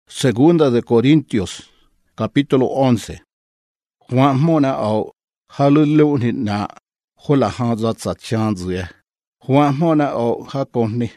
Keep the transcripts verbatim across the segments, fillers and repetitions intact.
Segunda de Corintios, capítulo once. Juan mona au halulu ni na hula hanza tsa chanzue. Juan mona au hakoni.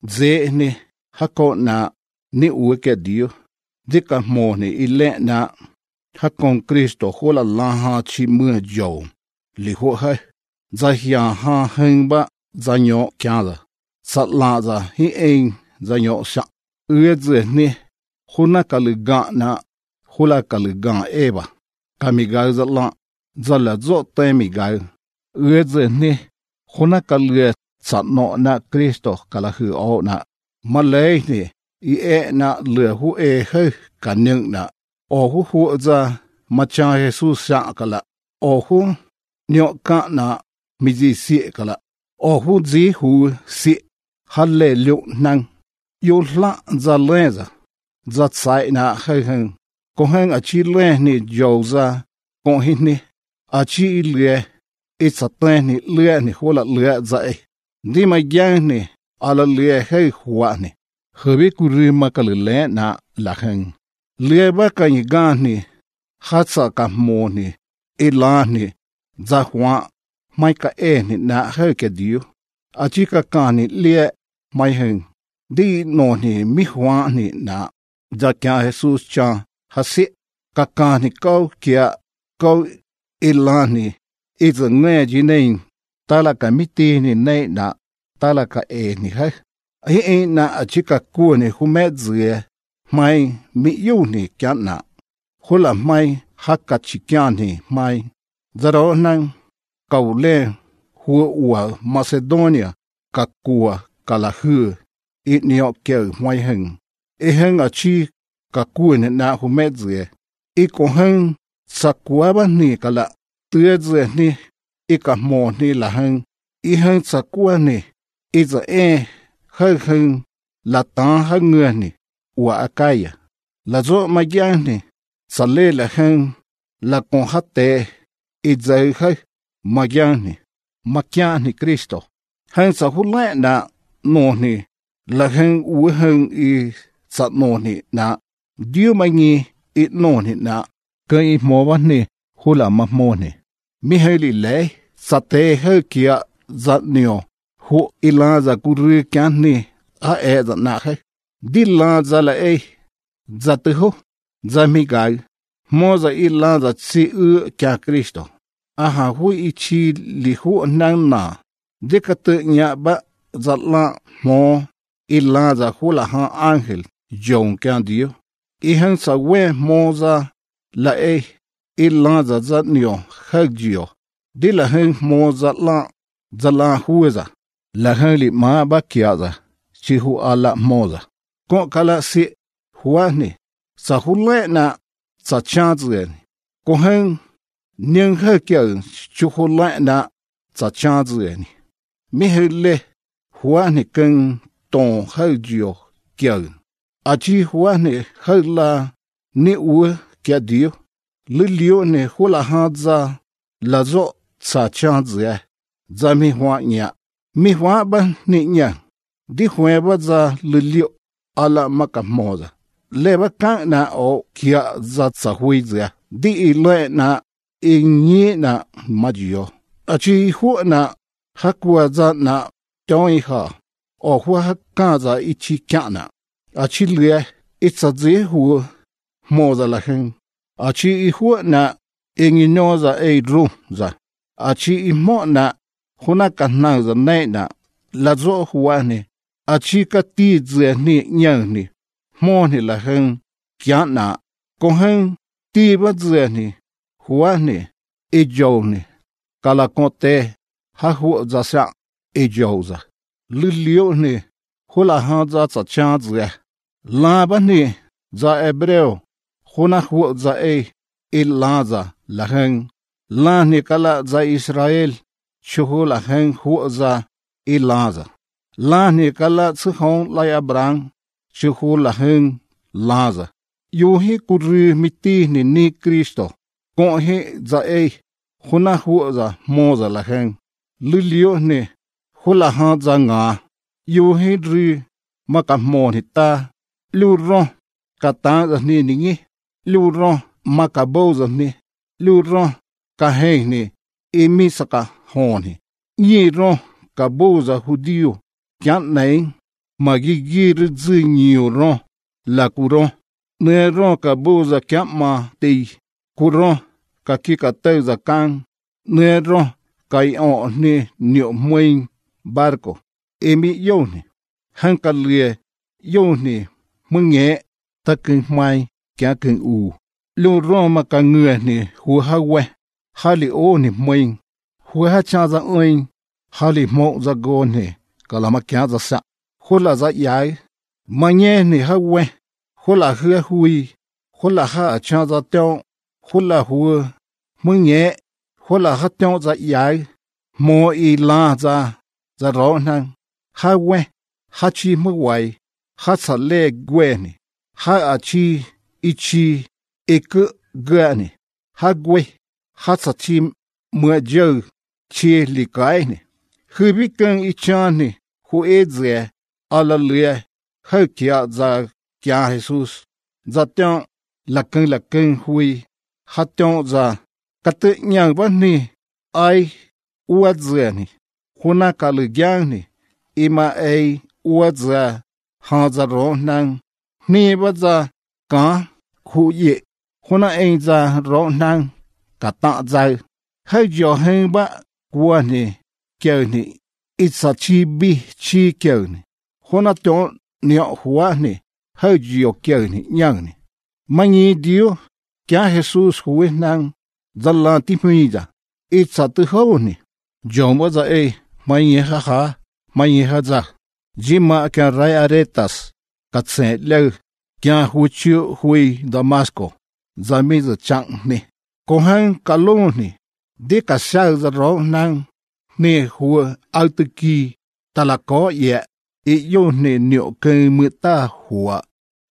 Ze ni hako na ni uke dio. Dika moni ile na hakon Kristo hula laha chi mu jo. Li ho hai. Za hian ha hengba za nyo kyaza. Sat la za hi ein za nyo sha. Ue ze ni huna kaliga na hula kaliga eba. Kamigai za la za la zo te migai. Ue ze ni huna kalige sat no na Kristo kalahu o na. Malay ni i e na le hu e he kanyang na. O hu hu za macha Jesus sha kala. O hu nyo ka na mizi si kala. O hu zi hu si hallelu nang. Yu la za leza. Za tsai na he heng. Ko heng a chi le ni jo za. Ko hi ni. A chi le. I sa ten ni le ni hula le za e. Di ma yang ni. Ala le he hua ni. Hebi kuri makalile na la heng. Le ba ka yi ga ni. Hatsa ka mo ni. I la ni. Za hua. Mai ka e ni na he ke diyo. A chi ka ka ni le. Mai heng. Di no ni mi hua ni na. Za kya Jesus cha. Hasi. Ka ka ni kau kia. Kau i la ni. I za nge ji nein. Tala ka miti ni nei na. Tala ka e ni he. Hi e na a chi ka ku ni hume zie. Mai mi yu ni kya na. Hula mai haka chi kya ni mai. Zaro nang. Kau le. Hua ua Macedonia. Ka kua kalahu. I niyo keu mai heng. I heng a chi ka ku ni na hume zie. I ko heng sa kuaba ni kala. Tue zie ni. I ka mo ni la heng. I heng sa kua ni. I za e. Heng heng. La tan heng ngua ni. Ua akaya. La zo ma yang ni. Sa le la heng. La kon hate. I za heng. Ma yang ni. Ma kya ni Kristo. Heng sa hula na. No ni. La heng ue heng i sa no ni na. Diyo ma ngi i no ni na. Ka i mo wa ni. Hula ma mo ni. Mi hei li le. Sa te he kia za nio. Hu ila za kuru kya ni. A e za na he. Di la za la e. Za te ho. Za mi gai. Mo za ila za tsi u kya Kristo. Aha hu i chi li hu nang na. Di ka te nya ba za la mo. Ila za hula ha angel. Jong kya diyo. I hang sa we mo za la e. Ila za za nio. Hag jiyo. Di la hang mo za la. Za la huwe za. La hang li ma ba kia za. Chi hu ala mo za. Ko kala si huwa ni. Sa hule na. Sa chanzi ni. Ko hang. Nyang he kia. Chu hule na. Sa chanzi ni. Mi he le. Huwa ni keng. Ton he jiyo. Kia. A chi huwa ni. He la. Ni uwe. Kia diyo. Li liyo ni hula hadza. La zo. Sa chanzi ya. Za mi huwa nya. Mi huwa ba ni nya. Di huwa ba za li liyo. Ala maka moza. Le ba kang na o kia za sa hui zia. Di i le na. I nyi na majiyo. A chi huwa na. Hakwa za na. Tiong i ha. O huwa haka za i chi kya na. A chi le. I sa zi huwa. Moza la heng. A chi i huwa na. I ngi no za e ru za. A chi i mo na. Huna ka nang za nei na. La zo huwa ni. A chi ka ti zi ni nyang ni. Mo ni la heng. Kya na. Ko heng. Ti ba zi ni. Huwa ni. I jo ni. Kala konte. Ha huwa za sa. I jo za. Li liyo ni. Hula han za za chan zi. La ba ni. Za ebreo. Huna huwa za e. I la za. La heng. La ni kala za Israel. Chuhu la heng huwa za. I la za. La ni kala tsu hong la ya brang. Chuhu la heng. La za. Yu hi kuru miti ni ni Kristo. Kon hi za e. Huna huwa za. Mo za la heng. Li liyo ni. Hula han za nga. Yu hi dri. Maka mo ni ta. Lu ron. cả ta ra nè nè lưu ron mà cả bầu ra nè lưu ron cả hay nè emi saka hòn nè nhị ron cả bầu ra hudio chẳng này mà ghi ghi rư dư nhiều ron là cù ron nè ron cả bầu ra chẳng mà tì cù ron cả kia cả tơ ra can nè ron cái ọ nè nhiều mây barco emi yo nè hăng cả lìa yo nè mưng nhẹ ta kinh mai kia kinh u lưu ron mà cả người nè hùa ha quẹ ha li ô nè mây hùa ha cha ra oin ha li mộ ra go nè cả là mà kia ra sa hùa là ra yai mà nhẹ nè ha quẹ hùa là hưa hui hùa là ha cha ra tiêu hùa là hùa mưng nhẹ hùa là ha tiêu ra yai mò y la ra ra rõ năng ha quẹ ha chi mơ quay ha sa lê quê nè ha a chi i chi e cơ gơ nè ha quê ha sa chi mơ dơ chi li cái nè hư bí cân i chan nè hu e dè a la lìa hơi kia ra kia Jesus ra tiong là cân là cân hui ha tiong ra cả tự nhang bát nè ai ua dè nè hu na cả lì giang nè ima ai ua dè ha ra rõ năng nè bát ra cả hu ye hu na ai ra rõ năng cả tạ ra hơi gió hơi bát qua nè kêu nè ít sa chi bi chi kêu nè hu na tiong nhọ hua nè hơi gió kêu nè nhang nè mà nhị điều kia Jesus hui năng ra la ti mi ra ít sa tu hậu nè jom bát ra ai mà nhị ha ha mà nhị ha ra jima kia rai aretas cắt xe lơ kia hu chiu hui Damasco ra mi ra chặng nè có hang cả lô nè để cả sao ra rõ năng nè hùa ao tư kỳ ta là có ye e yo nè nhọ cây mưa ta hùa